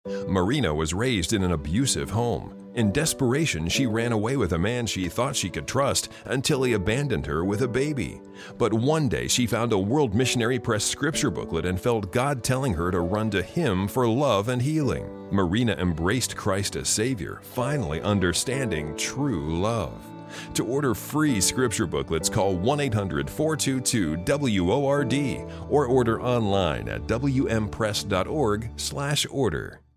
Marina was raised in an abusive home. In desperation, she ran away with a man she thought she could trust until he abandoned her with a baby. But one day she found a World Missionary Press scripture booklet and felt God telling her to run to Him for love and healing. Marina embraced Christ as Savior, finally understanding true love. To order free scripture booklets, call 1-800-422-WORD or order online at wmpress.org/order.